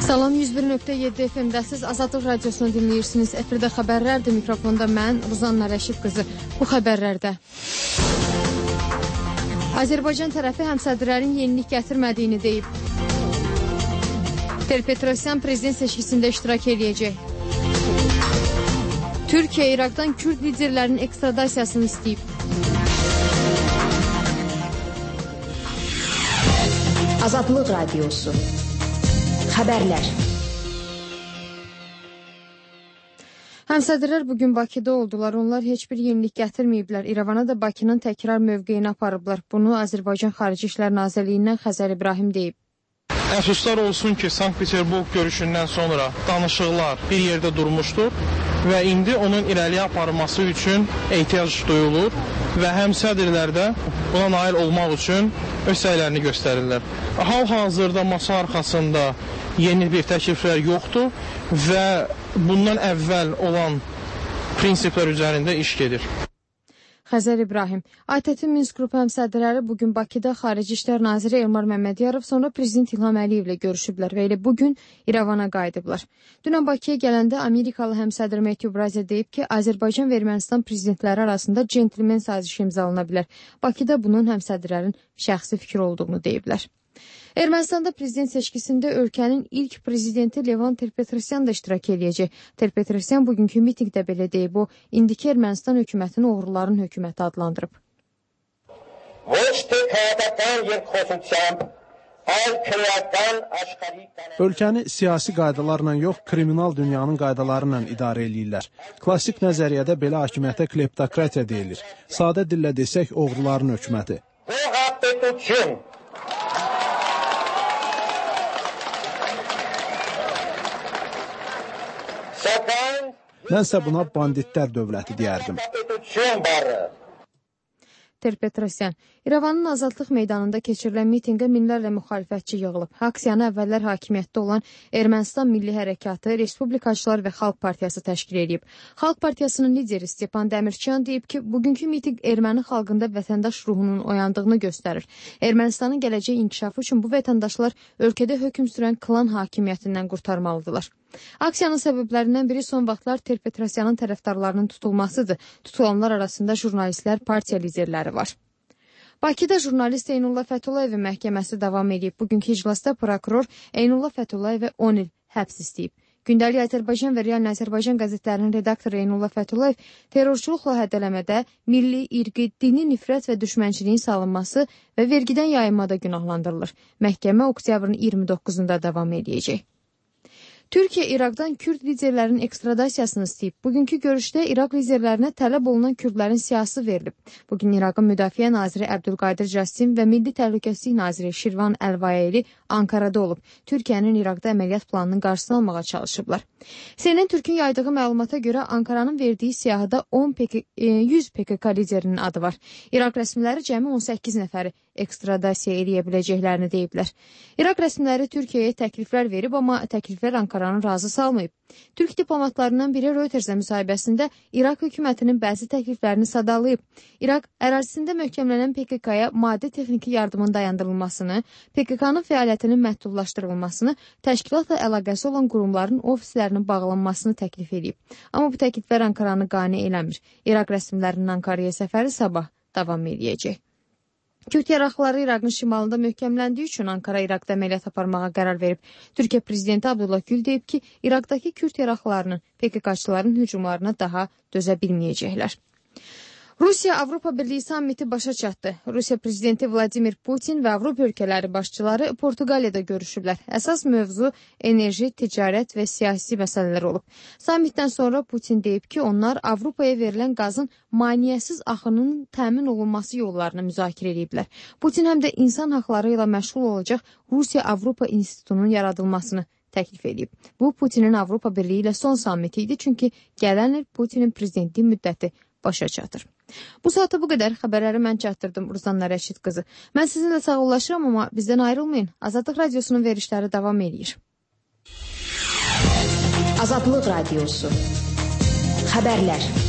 Salam, 101.7 FM-dəsiz Azadlıq Radiosunu dinləyirsiniz. Efirdə xəbərlərdir. Mikrofonda mən, Ruzanna Rəşid qızı. Bu xəbərlərdə Azərbaycan tərəfi həmsədrlərin yenilik gətirmədiyini deyib. Ter-Petrosyan prezident seçkisində iştirak edəcək. Türkiyə İraqdan Kürd liderlərinin ekstradasiyasını istəyib. Azadlıq Radiosu Xəbərlər. Həmsədrlər bugün Bakıda oldular. Onlar heç bir yenilik gətirməyiblər. İrəvana da Bakının təkrar mövqeyini aparıblar. Bunu Azərbaycan Xarici İşlər Nazirliyindən Xəzər İbrahim deyib. Əfsuslar olsun ki, Sankt-Peterburq görüşündən sonra danışıqlar bir yerdə durmuşdur və indi onun irəliyə aparılması üçün ehtiyac duyulur və həmsədrlər də buna nail olmaq üçün öz səylərini göstərirlər. Hal-hazırda masa arxasında yeni bir təkliflər yoxdur və bundan əvvəl olan prinsiplər üzərində iş gedir. Xəzər İbrahim. ATƏT Minsk qrupu həmsədrləri bugün Bakıda Xarici İşlər Naziri Elmar Məmmədiyarov, sonra Prezident İlham Əliyevlə görüşüblər və elə bugün İrəvana qayıdıblar. Dünən Bakıya gələndə Amerikalı həmsədr Matthew Brazil deyib ki, Azərbaycan və Ermənistan prezidentləri arasında centlmen sazişi imzalana bilər. Bakıda bunun həmsədrlərin şəxsi fikir olduğunu deyiblər. Ermənistanda prezident seçkisində ölkənin ilk prezidenti Levon Ter-Petrosyan da iştirak edəcək. Ter-Petrosyan bugünkü mitinqdə belə deyib, o, indiki Ermənistan hökumətini oğruların hökuməti adlandırıb. Ölkəni siyasi qaydalarla yox, kriminal dünyanın qaydaları ilə idarə edirlər. Klassik nəzəriyyədə belə hakimiyyətə kleptokratiya deyilir. Sadə dillə desək, oğruların hökuməti. Mənsə buna banditlər dövləti deyərdim. Ter-Petrosyan. İrəvanın Azadlıq meydanında keçirilən mitinqə minlərlə müxalifətçi yığılıb. Aksiyanı əvvəllər hakimiyyətdə olan Ermənistan Milli Hərəkatı, Respublikaçılar və Xalq Partiyası təşkil edib. Xalq Partiyasının lideri Stepan Dəmirçiyan deyib ki, bugünkü mitinq erməni xalqında vətəndaş ruhunun oyandığını göstərir. Ermənistanın gələcək inkişafı üçün bu vətəndaşlar ölkədə hökm sürən klan hakimiyyətindən qurtarmalıdırlar. Aksiyanın səbəblərindən biri son vaxtlar Ter-Petrosyanın tərəfdarlarının tutulmasıdır. Tutulanlar arasında jurnalistlər, partiya liderləri var. Bakıda jurnalist Eynullah Fəthulayevin məhkəməsi davam edib. Bugünkü iclasda prokuror Eynullah Fəthulayevə 10 il həbs istəyib. Gündəlik Azərbaycan və Real Azərbaycan qəzetlərinin redaktoru Eynullah Fətulayev terrorçuluqla hədələmədə milli, irqi, dini nifrət və düşmənçiliyin salınması və vergidən yayınmada günahlandırılır. Məhkəmə oktyabrın 29-da davam edəcək. Türkiyə İraqdan Kürd liderlərinin ekstradasiyasını istəyib. Bugünkü görüşdə İraq liderlərinə tələb olunan Kürdlərin siyahısı verilib. Bugün İraqın Müdafiə naziri Əbdülqadir Cəsim və Milli Təhlükəsizlik naziri Şirvan Əlvayeli Ankarada olub. Türkiyənin İraqda əməliyyat planının qarşısını almağa çalışıblar. CNN Türk'ün yaydığı məlumata görə Ankaranın verdiyi siyahıda 100 PKK liderinin adı var. İraq rəsmiləri cəmi 18 nəfəri ekstradasiya edə biləcəklərini deyiblər. İraq rəsmiləri Türkiyəyə təkliflər verib, amma təkliflər Ankaranı razı salmayıb. Türk diplomatlarından biri Reuters'ə müsahibəsində İraq hökumətinin bəzi təkliflərini sadalayıb. İraq ərazisində möhkəmlənən PKK-ya maddi texniki yardımın dayandırılmasını, PKK-nın fəaliyyətinin məhdudlaşdırılmasını, təşkilatla əlaqəsi olan qurumların ofislərinin bağlanmasını təklif edib. Amma bu təkliflər Ankaranı qane eləmir. İraq rəsmilərinin Ankaraya səfəri sabah davam edəcək. Kürd yaraqları İraqın şimalında möhkəmləndiyi üçün Ankara İraqda əməliyyat aparmağa qərar verib. Türkiyə prezidenti Abdullah Gül deyib ki, İraqdakı Kürd yaraqlarının PKK-çıların hücumlarına daha dözə bilməyəcəklər. Rusiya-Avropa Birliyi sammiti başa çatdı. Rusiya prezidenti Vladimir Putin və Avropa ölkələri başçıları Portuqaliyada görüşüblər. Əsas mövzu enerji, ticarət və siyasi məsələlər olub. Sammitdən sonra Putin deyib ki, onlar Avropaya verilən qazın maneəsiz axınının təmin olunması yollarını müzakirə ediblər. Putin həm də insan haqları ilə məşğul olacaq Rusiya-Avropa İnstitutunun yaradılmasını təklif edib. Bu, Putinin Avropa Birliyi ilə son sammiti idi, çünki gələn il Putinin prezidentliyi müddəti başa çatır. Bu saata bu qədər xəbərləri mən çatdırdım, Ruzanna Rəşid qızı. Mən sizinlə sağollaşıram, amma bizdən ayrılmayın. Azadlıq Radiosunun verişləri davam edir. Azadlıq Radiosu Xəbərlər.